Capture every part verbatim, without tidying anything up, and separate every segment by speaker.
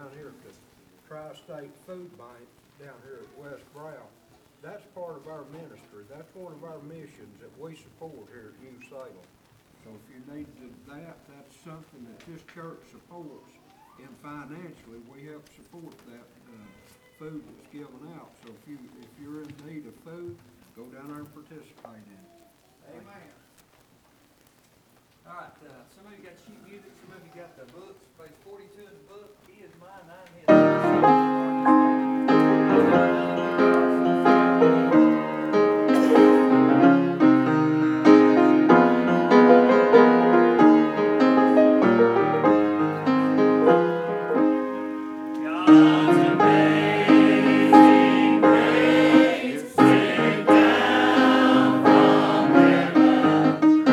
Speaker 1: down here at the Tri-State Food Bank down here at West Brown. That's part of our ministry. That's one of our missions that we support here at New Salem. So if you need to, that, that's something that this church supports, and financially, we help support that, uh, food that's given out. So if you, if you're in need of food, go down there and participate in it.
Speaker 2: Amen. All right, uh, some of you got sheet music, some of you got the books, page forty-two in the book, he is mine, I'm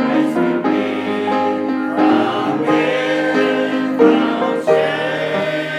Speaker 2: his.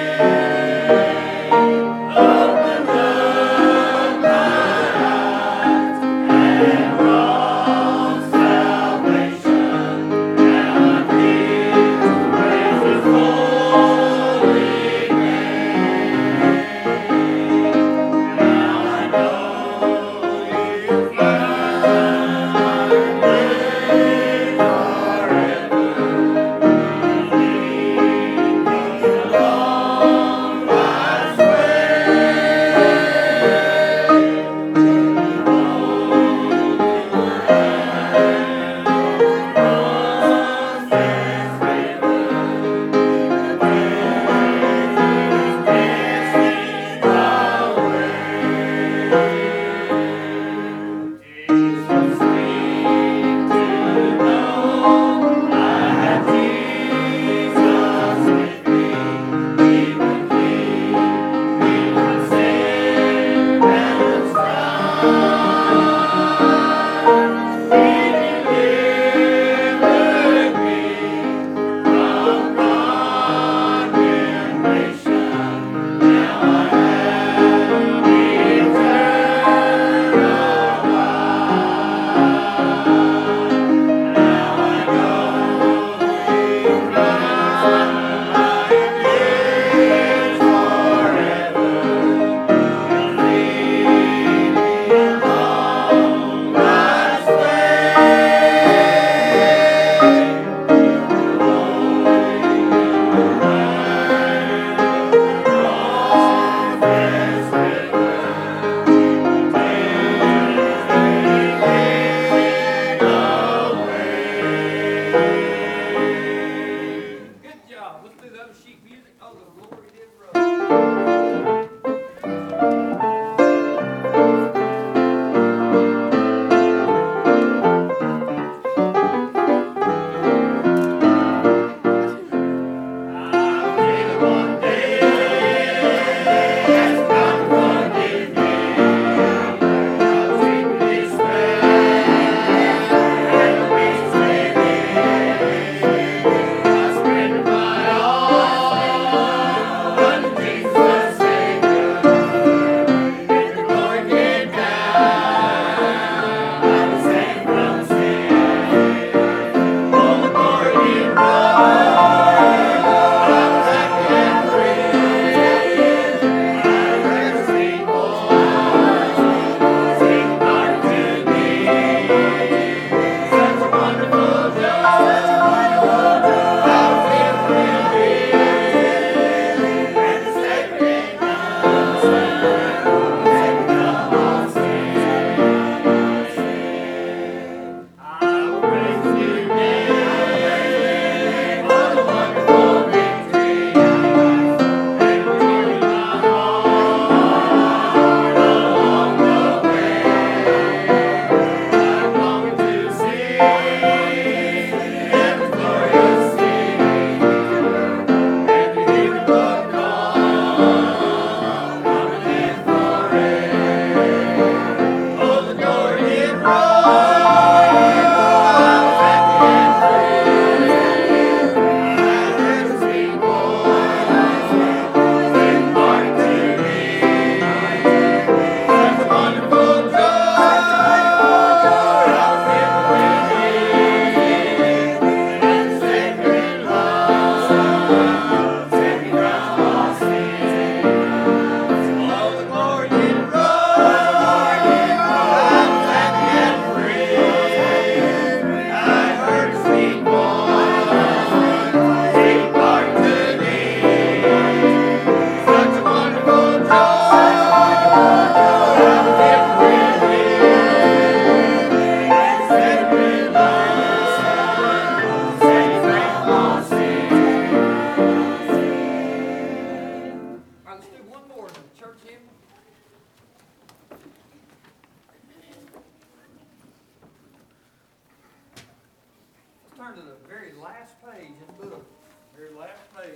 Speaker 2: last page in the book, very last page.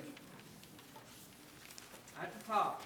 Speaker 2: At the top.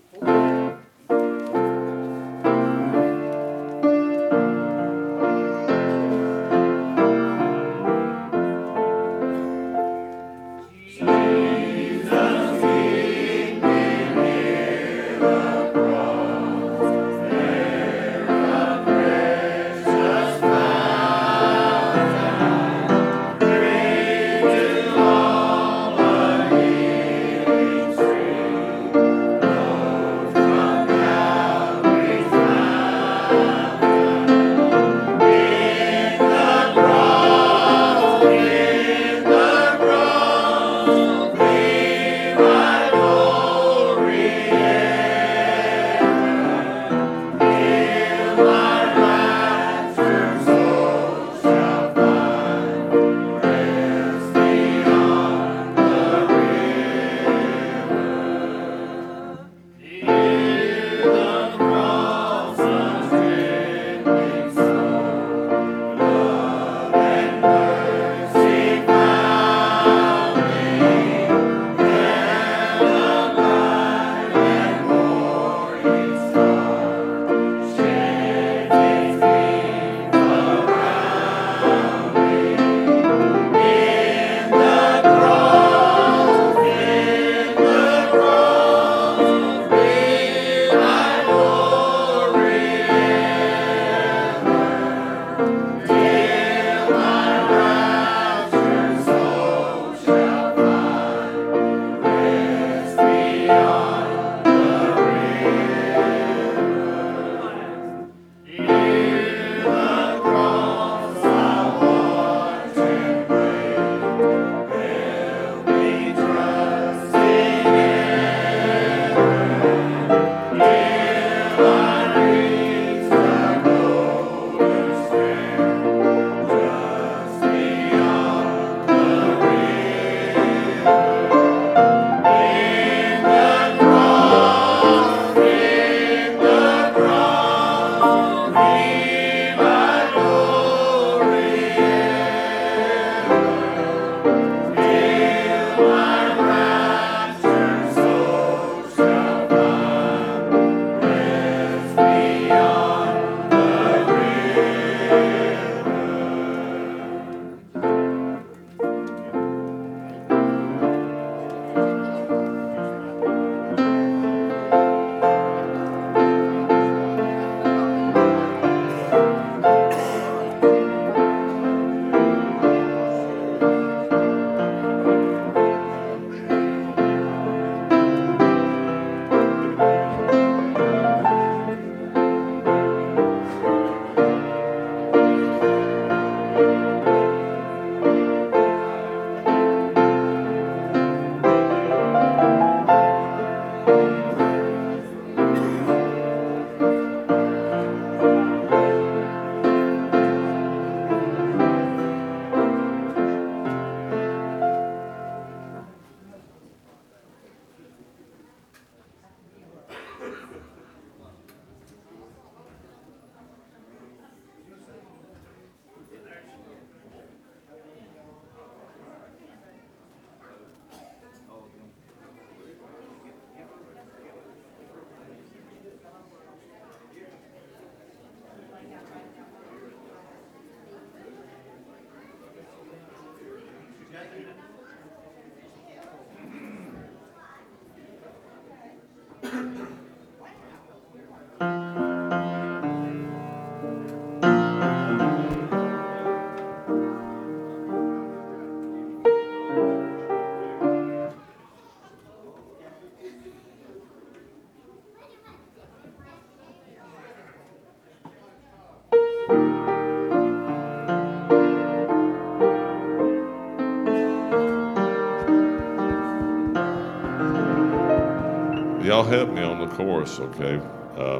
Speaker 3: Y'all help me on the chorus, okay? Uh,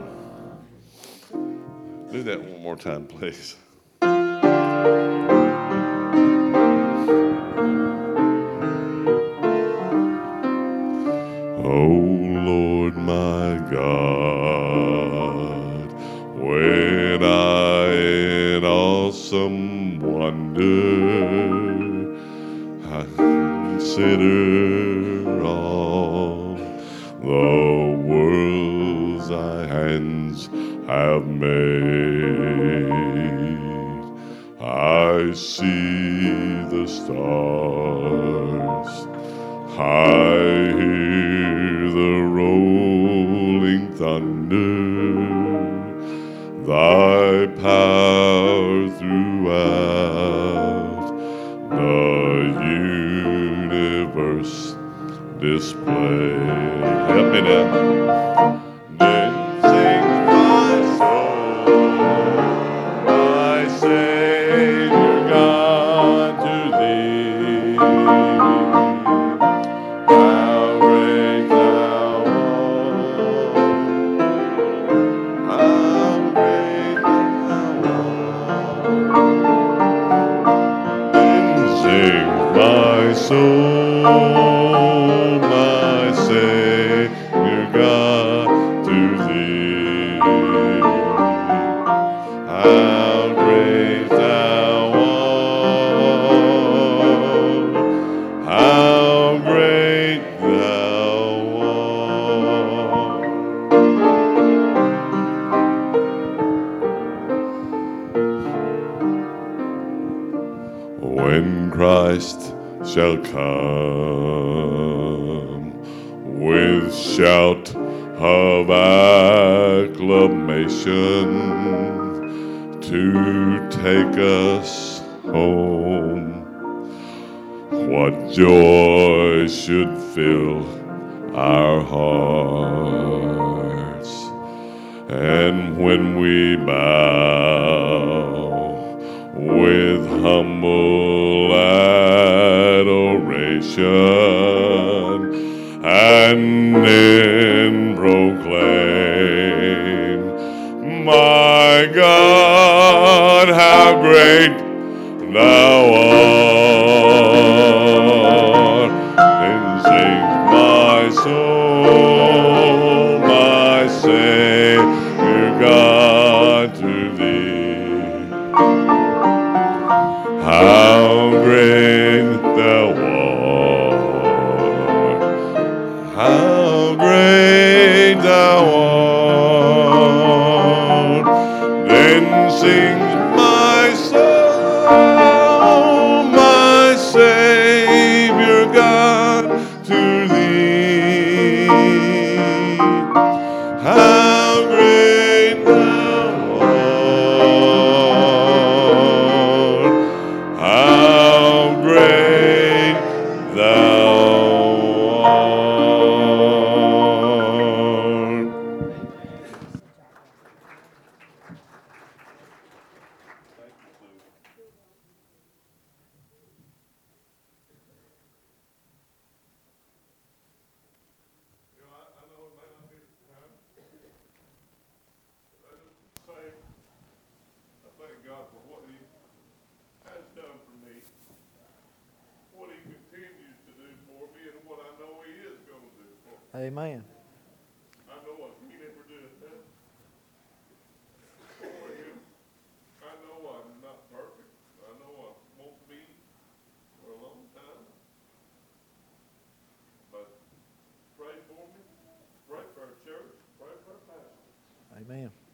Speaker 3: do that one more time, please. Oh Lord my God, when I in awesome wonder consider all the worlds thy hands have made. I see the stars, I hear the rolling thunder, thy power throughout the universe displayed. Help me now. Then sings my soul, my Savior God, to thee. How great thou art, how great thou art. Then sings my soul, my Savior God, to thee. How great thou art, how great thou art. When Christ shall come with shout of acclamation to take us home, what joy should fill our hearts. And when we bow with humble adoration and then proclaim, my God, how great thou art. Then sings my soul, my Savior God, to thee. How great thou art, how great thou art. Then sings my soul, my Savior God, to thee. How great thou art, how great thou art. You know, I, I know it may not be the time, but I just say, I thank God for what He has done for me, what He continues to do for me, and what I know He is going to do for me.
Speaker 2: Amen.
Speaker 3: I know what He never did that for Him. I know I'm not perfect. I know I won't be for a long time. But pray for me, pray for our church, pray for our pastor.
Speaker 2: Amen.